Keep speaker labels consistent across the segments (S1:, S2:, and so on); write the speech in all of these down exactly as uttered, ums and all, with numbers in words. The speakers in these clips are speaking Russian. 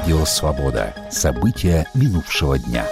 S1: Радио «Свобода». События минувшего дня.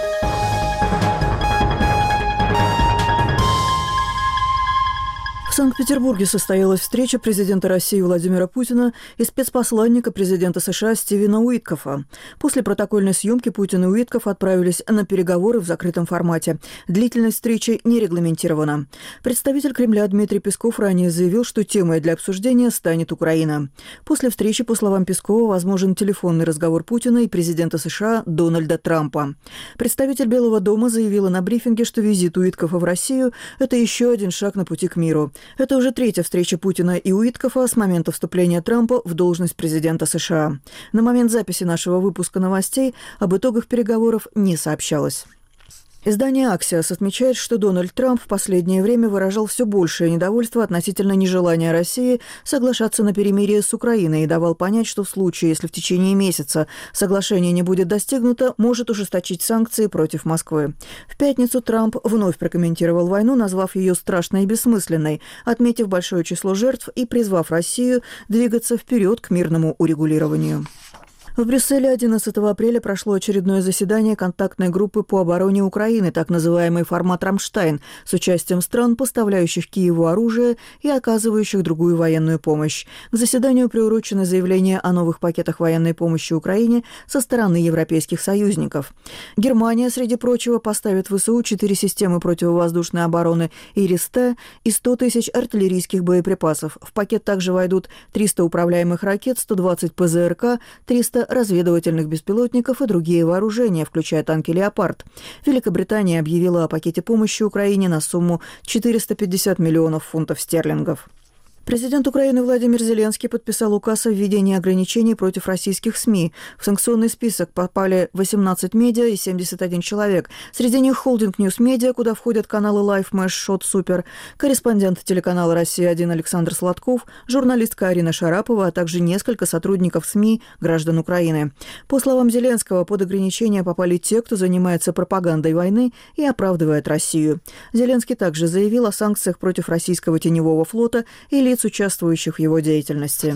S2: В Санкт-Петербурге состоялась встреча президента России Владимира Путина и спецпосланника президента США Стивена Уиткофа. После протокольной съемки Путин и Уиткоф отправились на переговоры в закрытом формате. Длительность встречи не регламентирована. Представитель Кремля Дмитрий Песков ранее заявил, что темой для обсуждения станет Украина. После встречи, по словам Пескова, возможен телефонный разговор Путина и президента США Дональда Трампа. Представитель Белого дома заявила на брифинге, что визит Уиткофа в Россию – это еще один шаг на пути к миру. Это уже третья встреча Путина и Уиткофа с момента вступления Трампа в должность президента США. На момент записи нашего выпуска новостей об итогах переговоров не сообщалось. Издание «Аксиос» отмечает, что Дональд Трамп в последнее время выражал все большее недовольство относительно нежелания России соглашаться на перемирие с Украиной и давал понять, что в случае, если в течение месяца соглашение не будет достигнуто, может ужесточить санкции против Москвы. В пятницу Трамп вновь прокомментировал войну, назвав ее страшной и бессмысленной, отметив большое число жертв и призвав Россию двигаться вперед к мирному урегулированию. В Брюсселе одиннадцатого апреля прошло очередное заседание контактной группы по обороне Украины, так называемый формат «Рамштайн», с участием стран, поставляющих Киеву оружие и оказывающих другую военную помощь. К заседанию приурочено заявление о новых пакетах военной помощи Украине со стороны европейских союзников. Германия, среди прочего, поставит ВСУ четыре системы противовоздушной обороны «Ирис-Т» и сто тысяч артиллерийских боеприпасов. В пакет также войдут триста управляемых ракет, сто двадцать ПЗРК, триста разведывательных беспилотников и другие вооружения, включая танки «Леопард». Великобритания объявила о пакете помощи Украине на сумму четыреста пятьдесят миллионов фунтов стерлингов. Президент Украины Владимир Зеленский подписал указ о введении ограничений против российских СМИ. В санкционный список попали восемнадцать медиа и семьдесят один человек. Среди них холдинг News Media, куда входят каналы Life, Mesh, Shot, Super, корреспондент телеканала «Россия-один» Александр Сладков, журналистка Арина Шарапова, а также несколько сотрудников СМИ, граждан Украины. По словам Зеленского, под ограничения попали те, кто занимается пропагандой войны и оправдывает Россию. Зеленский также заявил о санкциях против российского теневого флота и лиц, участвующих в его деятельности.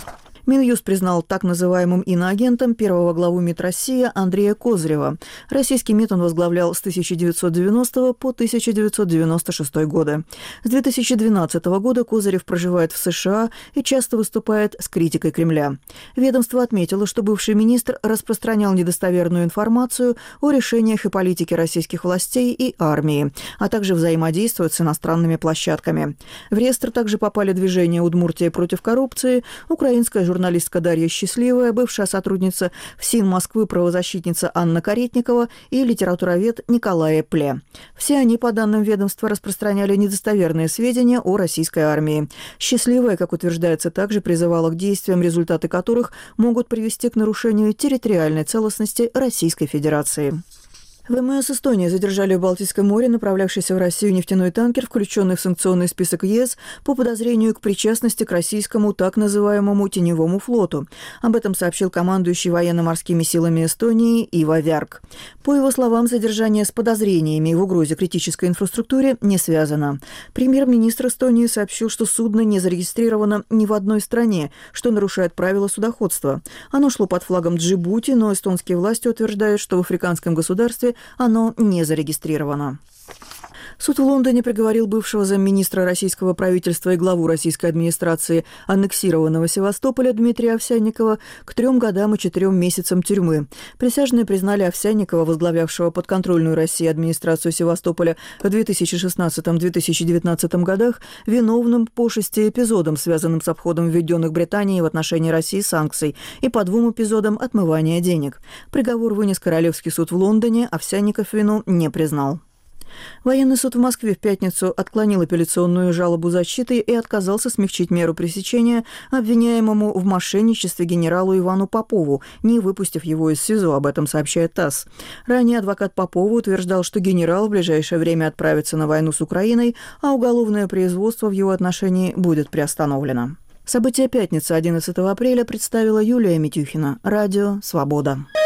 S2: Минюст признал так называемым иноагентом первого главу МИД России Андрея Козырева. Российский МИД он возглавлял с тысяча девятьсот девяностого по тысяча девятьсот девяносто шестой годы. С две тысячи двенадцатого года Козырев проживает в США и часто выступает с критикой Кремля. Ведомство отметило, что бывший министр распространял недостоверную информацию о решениях и политике российских властей и армии, а также взаимодействует с иностранными площадками. В реестр также попали движение «Удмуртия против коррупции», украинская журналистка Дарья Счастливая, бывшая сотрудница ФСИН Москвы правозащитница Анна Каретникова и литературовед Николай Пле. Все они, по данным ведомства, распространяли недостоверные сведения о российской армии. Счастливая, как утверждается, также призывала к действиям, результаты которых могут привести к нарушению территориальной целостности Российской Федерации. ВМС Эстонии задержали в Балтийском море направлявшийся в Россию нефтяной танкер, включенный в санкционный список ЕС по подозрению к причастности к российскому так называемому теневому флоту. Об этом сообщил командующий военно-морскими силами Эстонии Ива Вярк. По его словам, задержание с подозрениями в угрозе критической инфраструктуре не связано. Премьер-министр Эстонии сообщил, что судно не зарегистрировано ни в одной стране, что нарушает правила судоходства. Оно шло под флагом Джибути, но эстонские власти утверждают, что в африканском государстве оно не зарегистрировано. Суд в Лондоне приговорил бывшего замминистра российского правительства и главу российской администрации аннексированного Севастополя Дмитрия Овсянникова к трем годам и четырем месяцам тюрьмы. Присяжные признали Овсянникова, возглавлявшего подконтрольную России администрацию Севастополя в две тысячи шестнадцатом — две тысячи девятнадцатом годах, виновным по шести эпизодам, связанным с обходом введенных Британией в отношении России санкций, и по двум эпизодам отмывания денег. Приговор вынес Королевский суд в Лондоне, Овсянников вину не признал. Военный суд в Москве в пятницу отклонил апелляционную жалобу защиты и отказался смягчить меру пресечения обвиняемому в мошенничестве генералу Ивану Попову, не выпустив его из СИЗО, об этом сообщает ТАСС. Ранее адвокат Попова утверждал, что генерал в ближайшее время отправится на войну с Украиной, а уголовное производство в его отношении будет приостановлено. События пятницы одиннадцатого апреля представила Юлия Митюхина. Радио «Свобода».